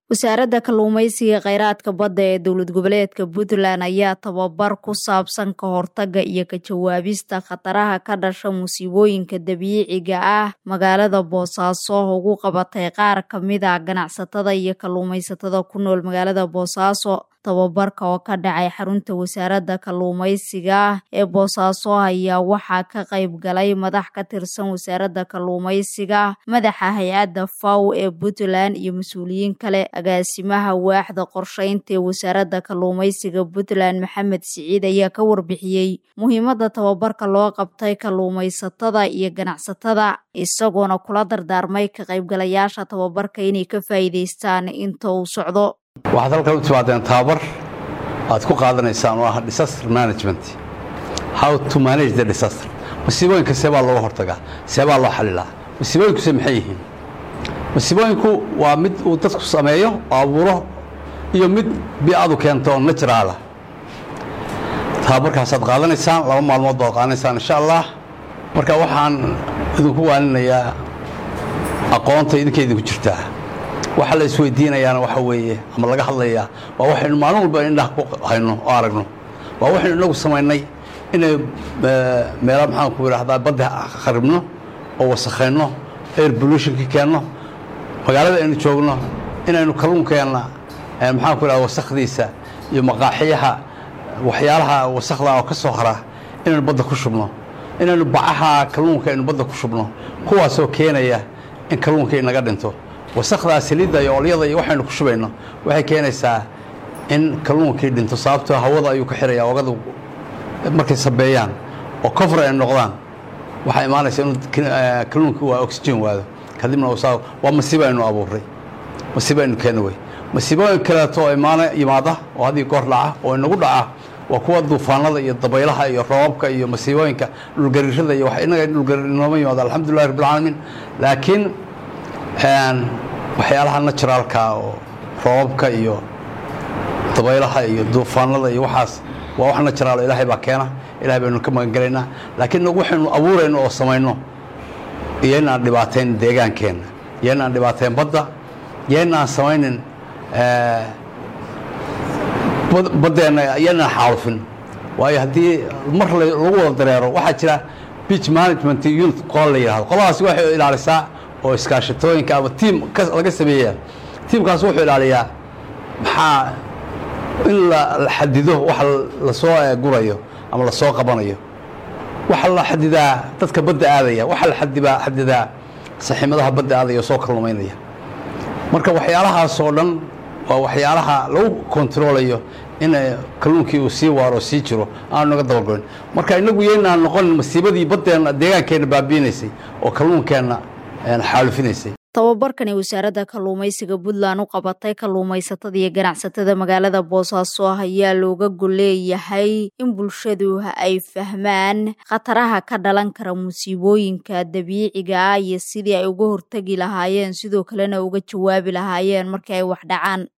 Wasaaradda Kalluumeysiga Kheyraadka Badda ee Dowlad Goboleedka Puntland ayaa tababar ku saabsan ka hortagga iyo ka jawaabista khataraha ka dhasha musiibooyinka dabiiciga ah magaalada Boosaaso ugu qabatay qaar ka mid ah ganacsatada iyo kalluumeysatada ku nool magaalada Boosaaso. Tababarka oo ka dhacay xarunta Wasaaradda Kalluumeysiga ee Boosaaso ayaa waxaa ka qayb galay madax ka tirsan Wasaaradda Kalluumeysiga, madaxa hay'adda FAO ee Puntland iyo mas'uuliyiin kale. Agaasimaha waaxda qorsheynta ee Wasaaradda Kalluumeysiga Puntland Maxamed Siciid ayaa ka warbixiyay muhiimadda tababarka loo qabtay kalluumeysatada iyo ganacsatada, isagoona kula dardaarmay ka qaybgalayaasha tababarka inay ka faa'iideystaan inta uu socdo. waxaad halkan u timaadeen tababar aad ku qaadanaysaan oo ah disaster management, how to manage the disaster. musiibooyinka seebaa looga hortagaa, seebaa loo xalilaa, musiibooyinku se maxay yihiin? musiibooyinku waa mid uu dadku sameeyo oo abuuro iyo mid biicadu keento oo natural ah. tababarkaasaad qaadanaysaan, 2 maalmood baad qaadanaysaan insha Allah. marka waxaan idinku waaninayaa aqoonta idinka idinku jirtaa. waxa la isweydiinayaana waxa weeye ama laga hadlayaa waa waxaynu maalin walba indhaha ku hayno oo aragno, waa waxaynu inagu samaynay inay meelo maxaan ku yiraahdaa badda kharibno oo wasakhayno, air pollution ka keenno, magaalada aynu joogno inaynu kalluunkeena maxaan ku yiraahdaa wasakhdiisa iyo maqaaxiyaha waxyaalaha wasakhda oo ka soo hara inaynu badda ku shubno, inaynu bacaha kalluunka aynu badda ku shubno, kuwaasoo keenaya in kalluunka inaga dhinto. wasakhda saliidda iyo olyada iyo waxaynu ku shubayno waxay keenaysaa in kalluunkii dhinto, sababtoo hawada ayuu ka xirayaa waqadu markay sabeeyaan oo cover ay noqdaan waxa imaanaysa in kalluunku waa oxygen waado kadibna waa masiibo aynu abuuray, masiibo aynu keenay. masiibooyin kale oo yimaada oo hadii goor dhaca oo inagu dhaca waa kuwa duufaanada iyo dabaylaha iyo roobabka iyo masiibooyinka dhulgariirada iyo wax inaga dhulgariirnimo yimaado alxamdulillaah rabbil caalamiin. laakiin waxyaalaha naturalka oo roobabka iyo dabaylaha iyo duufaanada iyo waxaas waa wax natural Ilaahay baa keena, Ilaahay baynu ka magan galaynaa. laakiin waxaynu abuurayno oo samayno iyana dhibaateyn deegaankeena, iyana dhibaateyn badda, iyana samaynin baddeena iyana xaalufin. waayo haddii mar lagu wada dareero waxaa jira beach management unit qol la yiraahdo, qoladaas waxay ilaalisaa oo iskaashatooyinka ama team laga sameeyaa. teamkaas wuxuu ilaaliyaa maxaa in la xadido wax la soo gurayo ama la soo qabanayo, waxa la xadidaa dadka badda aadaya, waxa la xadidaa saximadaha badda aadaya soo kalluumeynaya. marka waxyaalahaas oo dhan waa waxyaalaha lagu kontroolayo in kalluunkii uu sii waaro sii jiro aan naga dabagoyn. marka inagu yeena noqon masiibadii baddeena deegaankeena baabiinaysay oo kalluunkeena xaalufinaysay. tababarkani Wasaaradda Kalluumeysiga Puntland u qabatay kalluumeysatada iyo ganacsatada magaalada Boosaaso ayaa looga gol leeyahay in bulshadu ay fahmaan khataraha ka dhalan kara musiibooyinka dabiiciga ah iyo sidii ay uga hortagi lahaayeen, sidoo kalena uga jawaabi lahaayeen markii ay wax dhacaan.